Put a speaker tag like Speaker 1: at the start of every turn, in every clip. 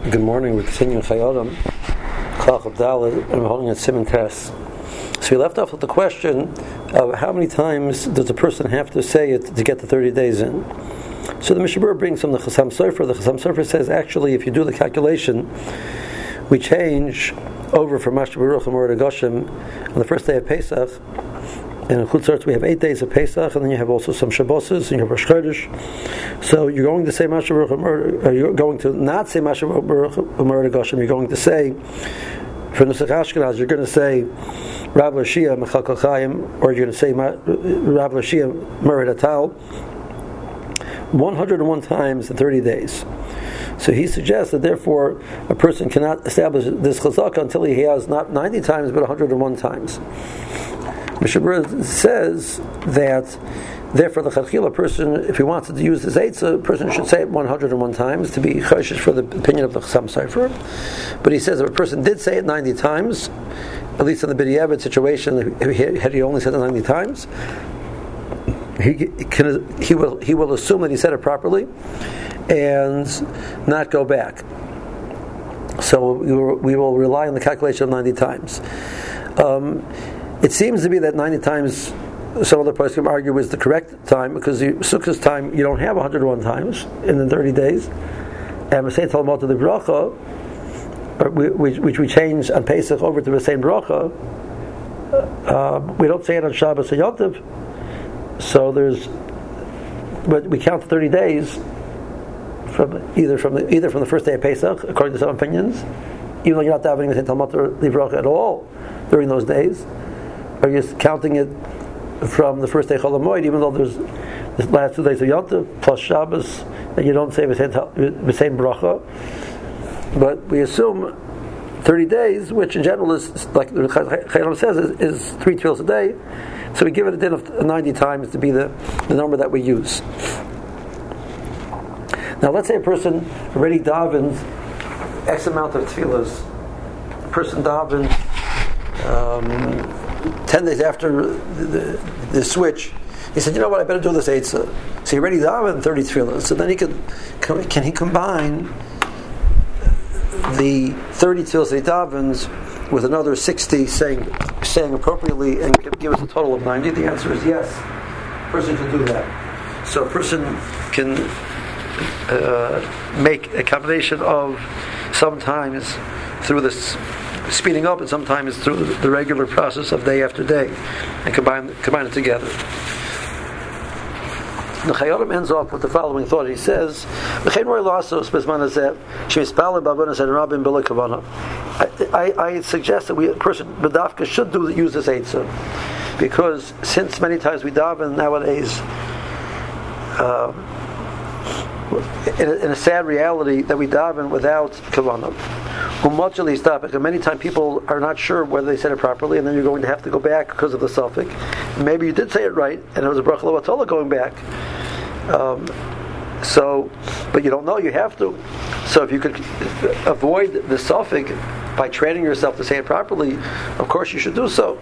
Speaker 1: Good morning. We're continuing Chayodam, Klach of Dalet, and we're holding at Siman Tes. So we left off with the question of how many times does a person have to say it to get the 30 days in. So the Mishnah Berurah brings from the Chasam Sofer. The Chasam Sofer says, actually, if you do the calculation, we change over from Mashta Baruch and Morad Goshim on the first day of Pesach. And in Chutz La'aretz we have 8 days of Pesach, and then you have also some Shabboses, and you have Rosh Chodesh. So you're going to say Mashta Baruch, or you're going to not say Mashta Baruch and Morad Goshim. You're going to say, for Nusach Ashkenaz, you're going to say Rav Lashia Mechal Kol Chaim, or you're going to say Rav Lashia Morad Atal 101 times in 30 days. So he suggests that therefore a person cannot establish this chazaka until he has not 90 times but 101 times. Mishnah Berurah says that therefore the chachila person, if he wanted to use his eitzah, a person should say it 101 times to be choshesh for the opinion of the Chasam Sofer. But he says if a person did say it 90 times, at least in the B'diavad situation, had he only said it 90 times, he will assume that he said it properly and not go back. So we will rely on the calculation of 90 times. It seems to be that 90 times, some other person can argue, is the correct time, because the Sukkah's time, you don't have 101 times in the 30 days. And V'sein Talmud to the Bracha, which we change on Pesach over to V'sein Bracha, we don't say it on Shabbos and Yom Tov. So but we count 30 days from either from the first day of Pesach, according to some opinions, even though you're not davening V'sein Talmud Livracha at all during those days, or you're counting it from the first day of Chol HaMoed, even though there's the last 2 days of Yom Tov plus Shabbos, and you don't say V'sein Bracha. But we assume 30 days, which in general is, like the Chayim says, is 3 tefillos a day. So we give it a din of 90 times to be the number that we use. Now let's say a person already davens X amount of tefillas. A person davens 10 days after the switch. He said, you know what, I better do this eitzah. So he already davened 30 tefillas. So then can he combine the 30 tefillas that he davens with another 60 saying appropriately and give us a total of 90? The answer is yes. A person can do that. So a person can make a combination of sometimes through this speeding up and sometimes through the regular process of day after day, and combine it together. The Chayodam ends off with the following thought. He says, I suggest that a person B'dafka should use this eitzah, because since many times we daven nowadays in a sad reality that we daven without kavanah. And many times people are not sure whether they said it properly, and then you're going to have to go back because of the suffix. Maybe you did say it right, and it was a bracha l'vatala going back. But you don't know, you have to. So if you could avoid the suffix by training yourself to say it properly, of course you should do so.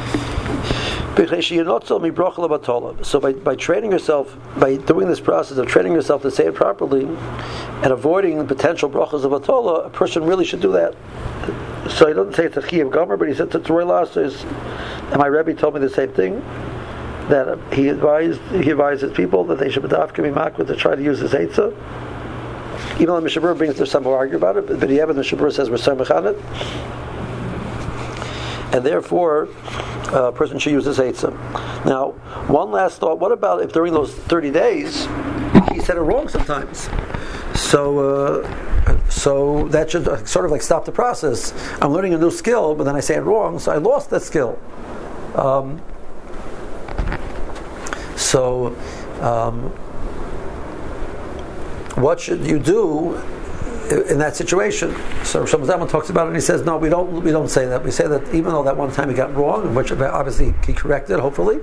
Speaker 1: So by training yourself, by doing this process of training yourself to say it properly and avoiding the potential brachas of Atola, a person really should do that. So he doesn't say it's a Chiyuv Gomer, but he said to Roy Lasses, and my Rebbe told me the same thing, that he advised his people that they should b'dafka mimakveh to try to use this eitzah. Even though Mishnah Berurah brings, there's some who argue about it, but the Mishnah Berurah says we're samech on it. And therefore, a person should use this eitzah. Now, one last thought: what about if during those 30 days he said it wrong sometimes? So that should sort of like stop the process. I'm learning a new skill, but then I say it wrong, so I lost that skill. What should you do in that situation? So Shlomo Zalman talks about it, and he says, no, we don't say that. We say that even though that one time he got wrong, which obviously he corrected, hopefully.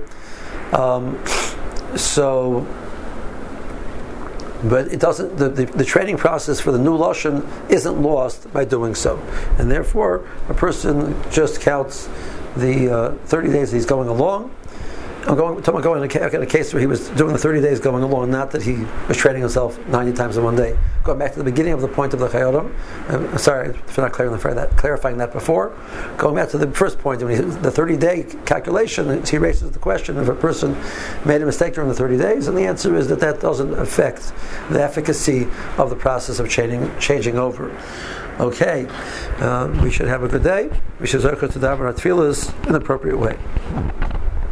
Speaker 1: But it doesn't. The training process for the new lashon isn't lost by doing so, and therefore a person just counts the 30 days he's going along, I'm going in a case where he was doing the 30 days going along, not that he was training himself 90 times in one day. Going back to the beginning of the point of the Chayyim, I'm sorry for not clarifying that before. Going back to the first point, when the 30-day calculation, he raises the question if a person made a mistake during the 30 days, and the answer is that doesn't affect the efficacy of the process of changing over. Okay, we should have a good day. We should zechor to daven our tefillas in an appropriate way.